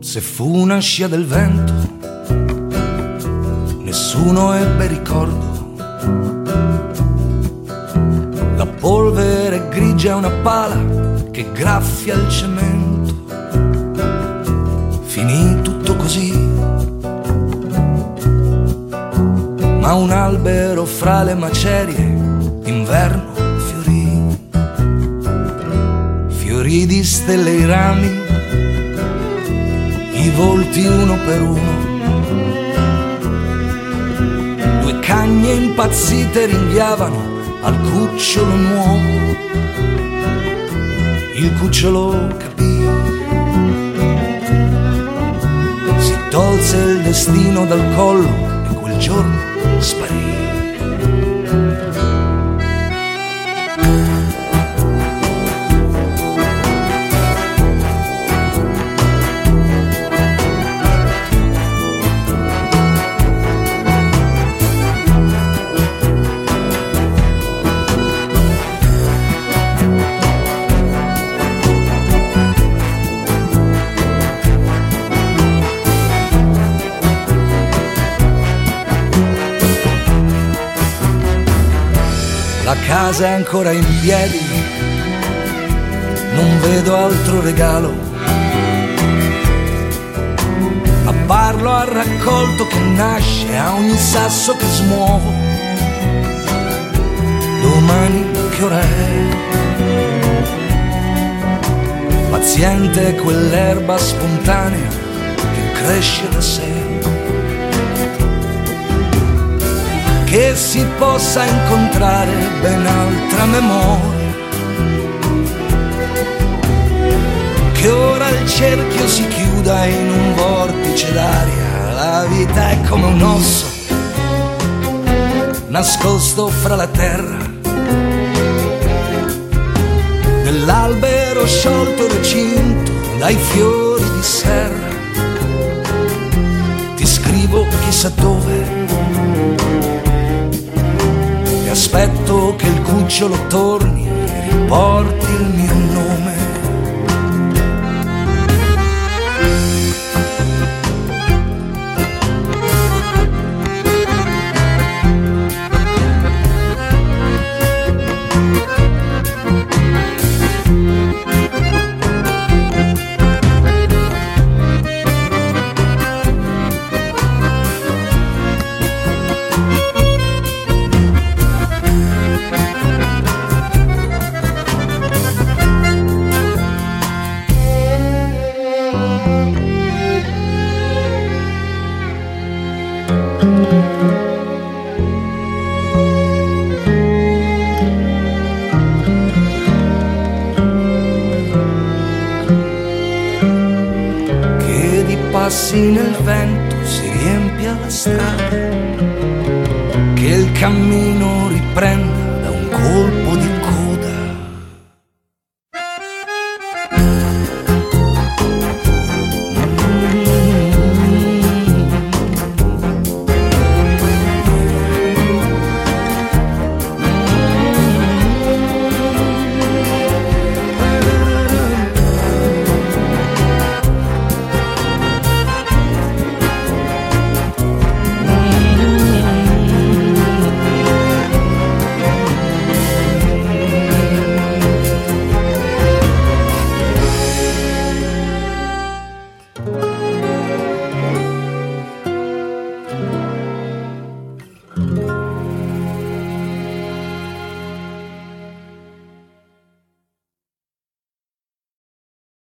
Se fu una scia del vento, nessuno ebbe ricordo. La polvere grigia è una pala che graffia il cemento. Finì tutto così, ma un albero fra le macerie d'inverno fiorì. Fiorì di stelle i rami, i volti uno per uno. Due cagne impazzite ringhiavano al cucciolo nuovo. Il cucciolo capì, si tolse il destino dal collo e quel giorno sparì. La casa è ancora in piedi, non vedo altro regalo. Abbarlo al raccolto che nasce a ogni sasso che smuovo. Domani che ora è? Paziente è quell'erba spontanea che cresce da sé. Che si possa incontrare ben altra memoria, che ora il cerchio si chiuda in un vortice d'aria. La vita è come un osso nascosto fra la terra, dell'albero sciolto recinto dai fiori di serra. Ti scrivo chissà dove, aspetto che il cucciolo torni e riporti il mio nome. Passi nel vento si riempia la strada, che il cammino riprenda da un colpo di coda.